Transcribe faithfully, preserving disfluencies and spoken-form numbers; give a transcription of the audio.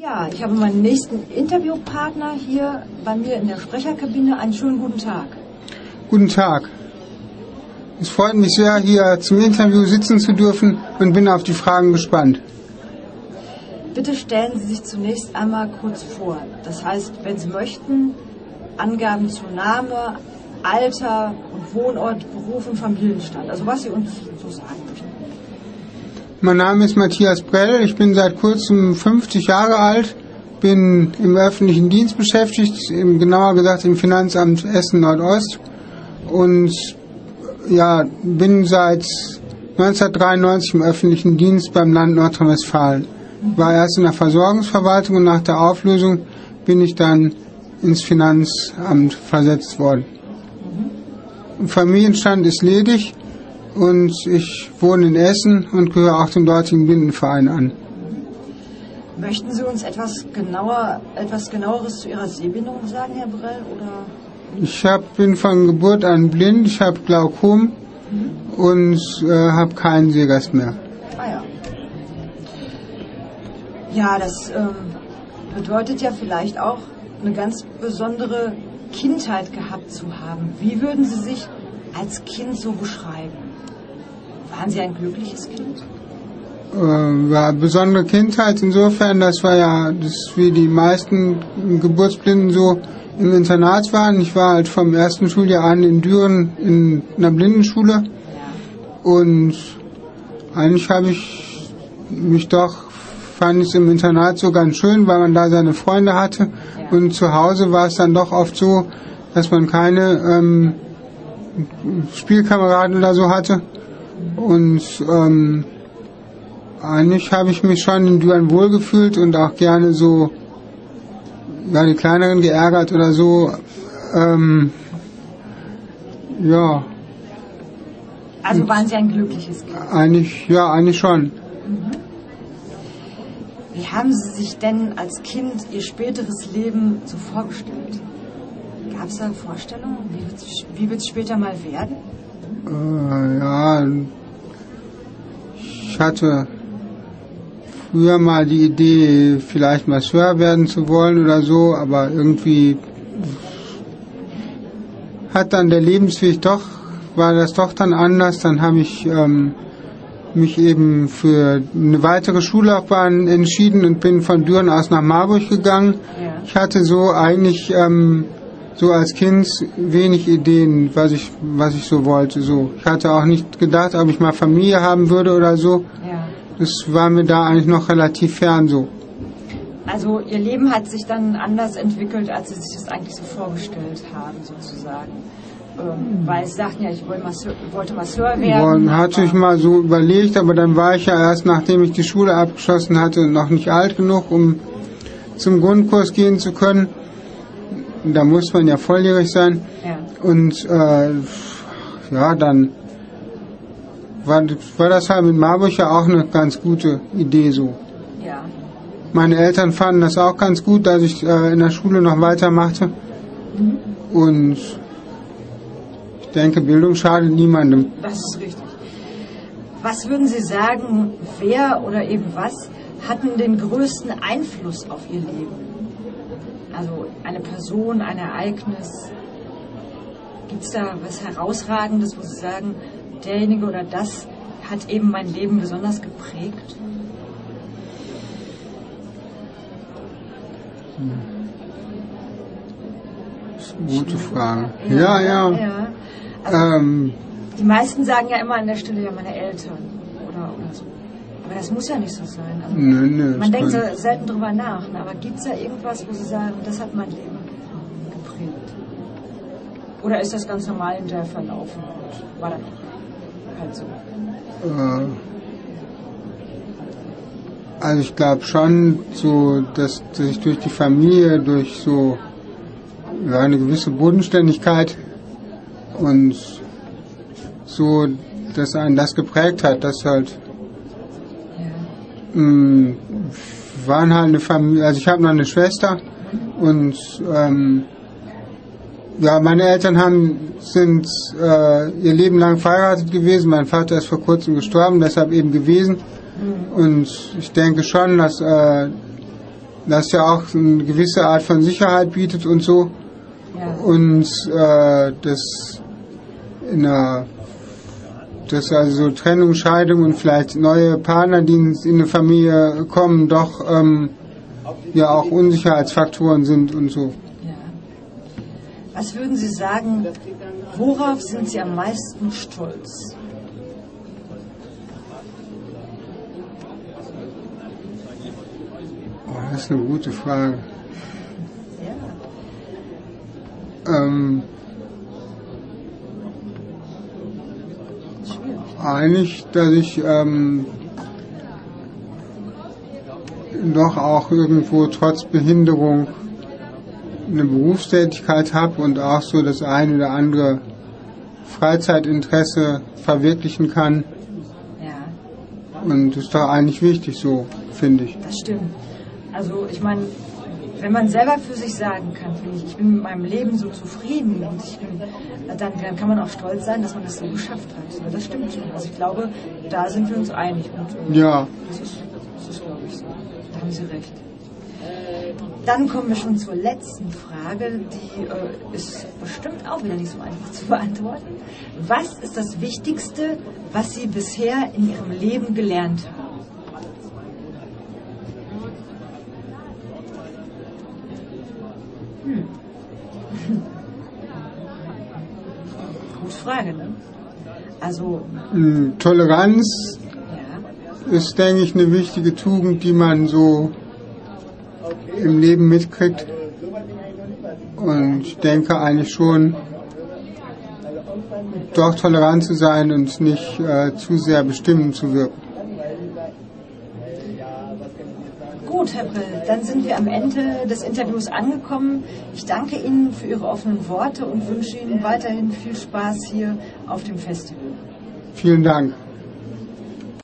Ja, ich habe meinen nächsten Interviewpartner hier bei mir in der Sprecherkabine. Einen schönen guten Tag. Guten Tag. Es freut mich sehr, hier zum Interview sitzen zu dürfen und bin auf die Fragen gespannt. Bitte stellen Sie sich zunächst einmal kurz vor. Das heißt, wenn Sie möchten, Angaben zu Name, Alter und Wohnort, Beruf und Familienstand. Also was Sie uns so sagen möchten. Mein Name ist Matthias Brell, ich bin seit kurzem fünfzig Jahre alt, bin im öffentlichen Dienst beschäftigt, im, genauer gesagt im Finanzamt Essen Nordost und ja, bin seit neunzehnhundertdreiundneunzig im öffentlichen Dienst beim Land Nordrhein-Westfalen. War erst in der Versorgungsverwaltung und nach der Auflösung bin ich dann ins Finanzamt versetzt worden. Familienstand ist ledig. Und ich wohne in Essen und gehöre auch dem dortigen Blindenverein an. Möchten Sie uns etwas genauer, etwas genaueres zu Ihrer Sehbehinderung sagen, Herr Brell? Oder? Ich hab, bin von Geburt an blind, ich habe Glaukom mhm. und äh, habe keinen Sehgast mehr. Ah ja. Ja, das ähm, bedeutet ja vielleicht auch eine ganz besondere Kindheit gehabt zu haben. Wie würden Sie sich als Kind so beschreiben? Waren Sie ein glückliches Kind? Äh, war eine besondere Kindheit insofern, das war ja, das wie die meisten Geburtsblinden so im Internat waren. Ich war halt vom ersten Schuljahr an in Düren in einer Blindenschule. Ja. Und eigentlich habe ich mich doch, fand ich es im Internat so ganz schön, weil man da seine Freunde hatte. Ja. Und zu Hause war es dann doch oft so, dass man keine ähm, Spielkameraden oder so hatte. Und ähm, eigentlich habe ich mich schon in Düren wohlgefühlt und auch gerne so ja, die Kleineren geärgert oder so. Ähm, ja. Also waren Sie ein glückliches Kind? Eigentlich, ja, eigentlich schon. Mhm. Wie haben Sie sich denn als Kind Ihr späteres Leben so vorgestellt? Gab es da Vorstellungen? Wie wird es später mal werden? Äh, ja, ich hatte früher mal die Idee, vielleicht Masseur werden zu wollen oder so, aber irgendwie hat dann der Lebensweg doch, war das doch dann anders. Dann habe ich ähm, mich eben für eine weitere Schullaufbahn entschieden und bin von Düren aus nach Marburg gegangen. Ja. Ich hatte so eigentlich ähm, so als Kind wenig Ideen, was ich, was ich so wollte. So. Ich hatte auch nicht gedacht, ob ich mal Familie haben würde oder so. Ja. Das war mir da eigentlich noch relativ fern so. Also Ihr Leben hat sich dann anders entwickelt, als Sie sich das eigentlich so vorgestellt haben, sozusagen. Ähm, weil Sie sagten ja, ich wollte Masseur, wollte Masseur werden. Ja, hatte ich mal so überlegt, aber dann war ich ja erst, nachdem ich die Schule abgeschlossen hatte, noch nicht alt genug, um zum Grundkurs gehen zu können. Da muss man ja volljährig sein. Ja. Und äh, ja, dann war, war das halt mit Marburg ja auch eine ganz gute Idee so. Ja. Meine Eltern fanden das auch ganz gut, dass ich äh, in der Schule noch weitermachte. Mhm. Und ich denke, Bildung schadet niemandem. Das ist richtig. Was würden Sie sagen, wer oder eben was hatten den größten Einfluss auf Ihr Leben? Also eine Person, ein Ereignis. Gibt es da was Herausragendes, wo Sie sagen, derjenige oder das hat eben mein Leben besonders geprägt? Das ist eine gute Frage. Ja, ja. ja. ja. Also, ähm, die meisten sagen ja immer an der Stelle ja meine Eltern oder, oder so. Aber das muss ja nicht so sein. Also nö, nö, man denkt so selten drüber nach. Ne? Aber gibt es da irgendwas, wo Sie sagen, das hat mein Leben geprägt? Oder ist das ganz normal hinterher verlaufen und war dann halt so? Äh, also ich glaube schon, so, dass, dass ich durch die Familie, durch so ja, eine gewisse Bodenständigkeit und so, dass einen das geprägt hat, dass halt waren halt eine Familie, also ich habe noch eine Schwester und ähm, ja, meine Eltern haben, sind äh, ihr Leben lang verheiratet gewesen, mein Vater ist vor kurzem gestorben, deshalb eben gewesen und ich denke schon, dass äh, das ja auch eine gewisse Art von Sicherheit bietet und so. Ja. Und äh, das in einer, dass also Trennung, Scheidung und vielleicht neue Partner, die in eine Familie kommen, doch ähm, ja auch Unsicherheitsfaktoren sind und so. Ja. Was würden Sie sagen, worauf sind Sie am meisten stolz? Oh, das ist eine gute Frage. Ja. Ähm, Schwierig. eigentlich, dass ich ähm, doch auch irgendwo trotz Behinderung eine Berufstätigkeit habe und auch so das eine oder andere Freizeitinteresse verwirklichen kann. Ja, Und das ist doch eigentlich wichtig so, finde ich. das stimmt. Also ich meine, wenn man selber für sich sagen kann, finde ich, ich bin mit meinem Leben so zufrieden und ich bin, dann, dann kann man auch stolz sein, dass man das so geschafft hat. Das stimmt schon. Also ich glaube, da sind wir uns einig. Und, äh, Ja. Das ist, das ist, glaube ich, so. Da haben Sie recht. Dann kommen wir schon zur letzten Frage, die äh, ist bestimmt auch wieder nicht so einfach zu beantworten. Was ist das Wichtigste, was Sie bisher in Ihrem Leben gelernt haben? Hm. Gute Frage, ne? Also, Toleranz ja, ist, denke ich, eine wichtige Tugend, die man so im Leben mitkriegt. Und ich denke eigentlich schon, doch tolerant zu sein und nicht äh, zu sehr bestimmend zu wirken. gut, Herr Brill, dann sind wir am Ende des Interviews angekommen. Ich danke Ihnen für Ihre offenen Worte und wünsche Ihnen weiterhin viel Spaß hier auf dem Festival. Vielen Dank.